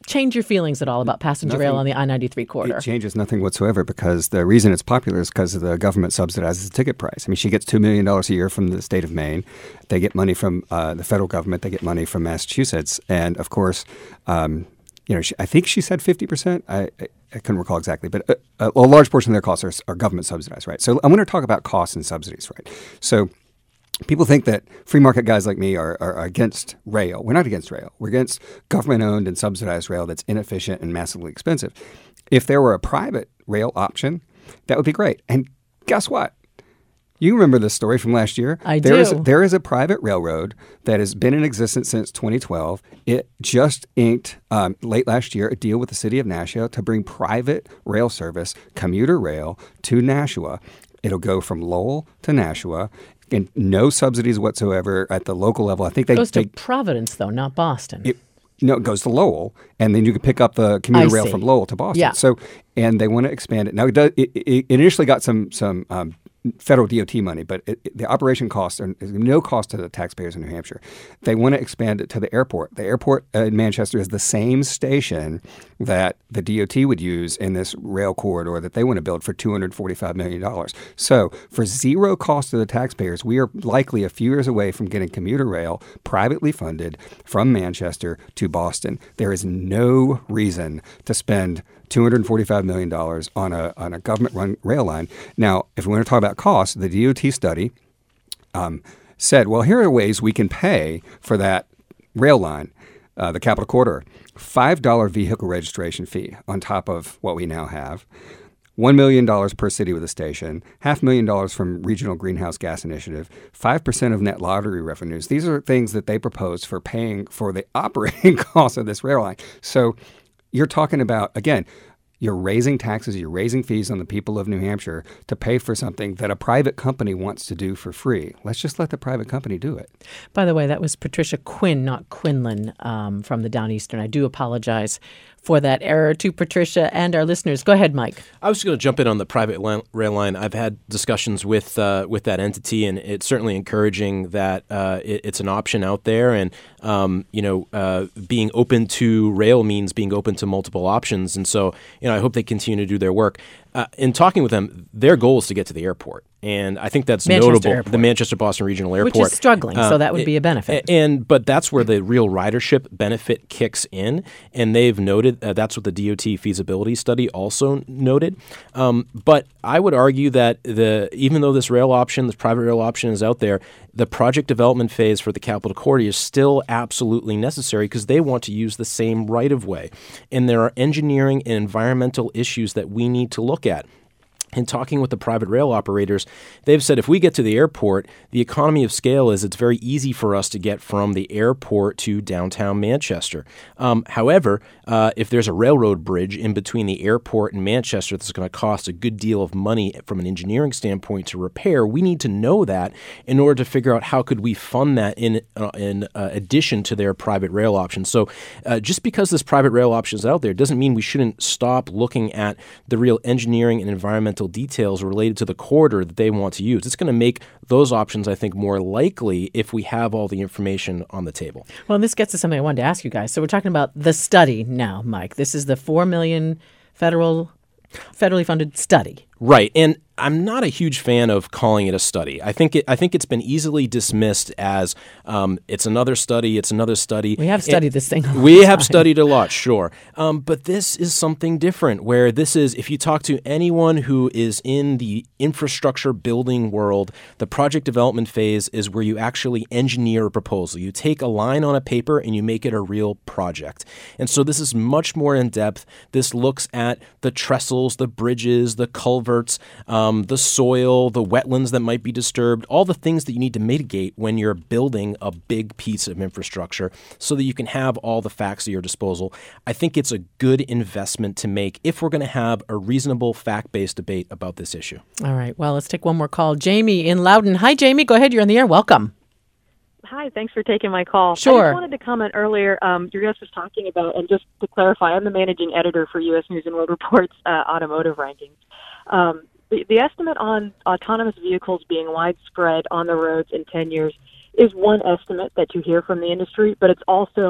change your feelings at all about passenger Nothing. rail on the I ninety-three corridor? It changes nothing whatsoever because the reason it's popular is because the government subsidizes the ticket price. I mean, she gets two million dollars a year from the state of Maine. They get money from uh, the federal government. They get money from Massachusetts. And, of course, um, you know, she, I think she said fifty percent. I, I, I couldn't recall exactly. But a, a large portion of their costs are, are government subsidized, right? So I want to talk about costs and subsidies, right? So people think that free market guys like me are, are against rail. We're not against rail. We're against government-owned and subsidized rail that's inefficient and massively expensive. If there were a private rail option, that would be great. And guess what? You remember this story from last year. I there do. Is, there is a private railroad that has been in existence since twenty twelve. It just inked um, late last year a deal with the city of Nashua to bring private rail service, commuter rail, to Nashua. It'll go from Lowell to Nashua. And no subsidies whatsoever at the local level. I think they It goes to they, Providence, though, not Boston. it, no, it goes to Lowell, and then you can pick up the commuter I rail see. from Lowell to Boston. Yeah. So, and they want to expand it. Now, it, does, it, it initially got some some um, federal D O T money, but it, it, the operation costs are no cost to the taxpayers in New Hampshire. They want to expand it to the airport. The airport uh, in Manchester is the same station that the D O T would use in this rail corridor that they want to build for two hundred forty-five million dollars. So for zero cost to the taxpayers, we are likely a few years away from getting commuter rail privately funded from Manchester to Boston. There is no reason to spend two hundred forty-five million dollars on a on a government-run rail line. Now, if we want to talk about costs, the D O T study um, said, well, here are ways we can pay for that rail line, uh, the Capital Corridor. five dollars vehicle registration fee on top of what we now have. one million dollars per city with a station, half a million dollars from Regional Greenhouse Gas Initiative, five percent of net lottery revenues. These are things that they propose for paying for the operating costs of this rail line. So you're talking about, again, you're raising taxes, you're raising fees on the people of New Hampshire to pay for something that a private company wants to do for free. Let's just let the private company do it. By the way, that was Patricia Quinn, not Quinlan, um, from the Downeastern. I do apologize for that error to Patricia and our listeners. Go ahead, Mike. I was going to jump in on the private li- rail line. I've had discussions with uh, with that entity, and it's certainly encouraging that uh, it, it's an option out there. And um, you know, uh, being open to rail means being open to multiple options. And so, you know, I hope they continue to do their work. Uh, in talking with them, their goal is to get to the airport. And I think that's Manchester notable. Airport. The Manchester-Boston Regional Airport. Which is struggling, Uh, so that would be a benefit. And But that's where the real ridership benefit kicks in. And they've noted, uh, that's what the D O T feasibility study also noted. Um, but I would argue that the even though this rail option, this private rail option is out there, the project development phase for the Capital Corridor is still absolutely necessary because they want to use the same right-of-way. And there are engineering and environmental issues that we need to look at. In talking with the private rail operators, they've said if we get to the airport, the economy of scale is it's very easy for us to get from the airport to downtown Manchester. Um, however, uh, if there's a railroad bridge in between the airport and Manchester that's going to cost a good deal of money from an engineering standpoint to repair, we need to know that in order to figure out how could we fund that in uh, in uh, addition to their private rail option. So uh, just because this private rail option is out there doesn't mean we shouldn't stop looking at the real engineering and environmental details related to the corridor that they want to use. It's going to make those options, I think, more likely if we have all the information on the table. Well, and this gets to something I wanted to ask you guys. So we're talking about the study now, Mike. This is the four million dollars federal, federally funded study. Right. And I'm not a huge fan of calling it a study. I think it, I think it's been easily dismissed as um, it's another study, it's another study. We have studied it, this thing a We long have time. studied a lot, sure. Um, but this is something different where this is, if you talk to anyone who is in the infrastructure building world, the project development phase is where you actually engineer a proposal. You take a line on a paper and you make it a real project. And so this is much more in depth. This looks at the trestles, the bridges, the culverts, um, Um, the soil, the wetlands that might be disturbed, all the things that you need to mitigate when you're building a big piece of infrastructure so that you can have all the facts at your disposal. I think it's a good investment to make if we're going to have a reasonable fact-based debate about this issue. All right. Well, let's take one more call. Jamie in Loudon. Hi, Jamie. Go ahead. You're on the air. Welcome. Hi, thanks for taking my call. Sure. I just wanted to comment earlier. Um, your guest was talking about, and just to clarify, I'm the managing editor for U S News and World Report's uh, automotive rankings. Um, the, the estimate on autonomous vehicles being widespread on the roads in ten years is one estimate that you hear from the industry, but it's also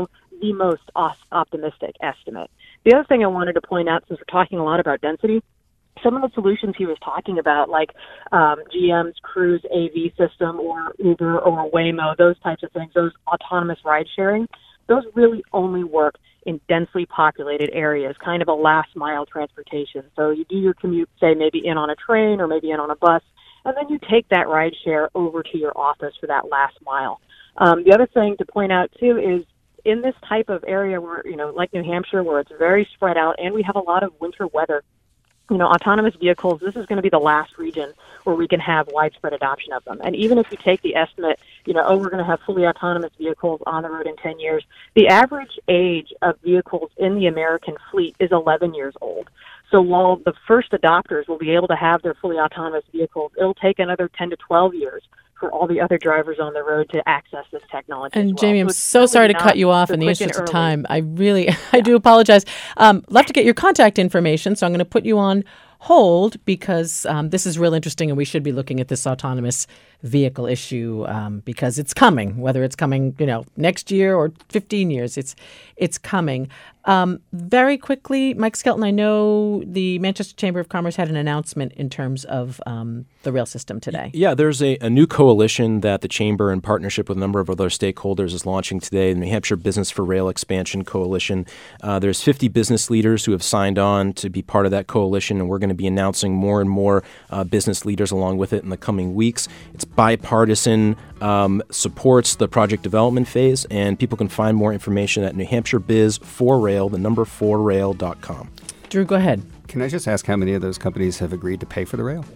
the most os- optimistic estimate. The other thing I wanted to point out, since we're talking a lot about density, some of the solutions he was talking about, like um, G M's Cruise A V system or Uber or Waymo, those types of things, those autonomous ride sharing, those really only work in densely populated areas, kind of a last mile transportation. So you do your commute, say, maybe in on a train or maybe in on a bus, and then you take that ride share over to your office for that last mile. Um, the other thing to point out, too, is in this type of area where, you know, like New Hampshire, where it's very spread out and we have a lot of winter weather, you know, autonomous vehicles, this is going to be the last region where we can have widespread adoption of them. And even if you take the estimate, you know, oh, we're going to have fully autonomous vehicles on the road in ten years, the average age of vehicles in the American fleet is eleven years old. So while the first adopters will be able to have their fully autonomous vehicles, it'll take another ten to twelve years for all the other drivers on the road to access this technology. And as well. Jamie, I'm so, so really sorry to cut you off so in the quick and interest of early. time. I really, I do apologize. Um, love to get your contact information, so I'm going to put you on hold because um, this is real interesting, and we should be looking at this autonomous vehicle issue um, because it's coming. Whether it's coming, you know, next year or fifteen years, it's it's coming. Um, very quickly, Mike Skelton, I know the Manchester Chamber of Commerce had an announcement in terms of um, the rail system today. Yeah, there's a, a new coalition that the Chamber, in partnership with a number of other stakeholders, is launching today, the New Hampshire Business for Rail Expansion Coalition. Uh, there's fifty business leaders who have signed on to be part of that coalition, and we're going to be announcing more and more uh, business leaders along with it in the coming weeks. It's bipartisan, um, supports the project development phase, and people can find more information at New Hampshire Biz for Rail, the number four rail dot com. Drew, go ahead. Can I just ask how many of those companies have agreed to pay for the rail?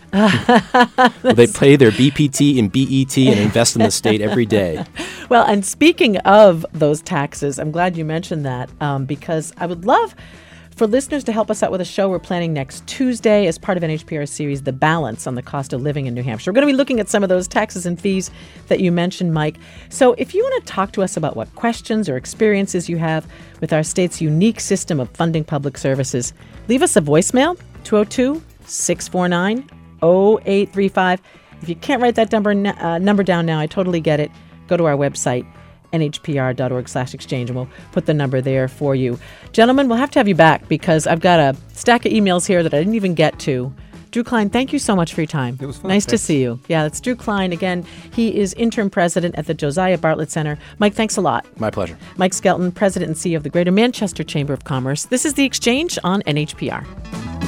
Well, they pay their B P T and B E T and invest in the state every day. Well, and speaking of those taxes, I'm glad you mentioned that um, because I would love for listeners to help us out with a show we're planning next Tuesday as part of N H P R series, The Balance on the Cost of Living in New Hampshire. We're going to be looking at some of those taxes and fees that you mentioned, Mike. So if you want to talk to us about what questions or experiences you have with our state's unique system of funding public services, leave us a voicemail, two oh two, six four nine, oh eight three five. If you can't write that number, uh, number down now, I totally get it. Go to our website, N H P R dot org slash exchange, and we'll put the number there for you. Gentlemen, we'll have to have you back because I've got a stack of emails here that I didn't even get to. Drew Klein, thank you so much for your time. It was fun. Nice Thanks. to see you. Yeah, that's Drew Klein. Again, he is interim president at the Josiah Bartlett Center. Mike, thanks a lot. My pleasure. Mike Skelton, president and C E O of the Greater Manchester Chamber of Commerce. This is The Exchange on N H P R.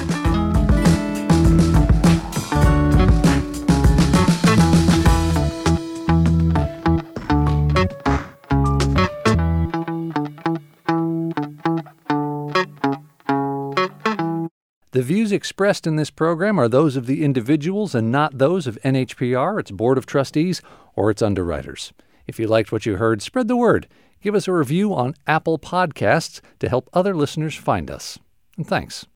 The views expressed in this program are those of the individuals and not those of N H P R, its Board of Trustees, or its underwriters. If you liked what you heard, spread the word. Give us a review on Apple Podcasts to help other listeners find us. And thanks.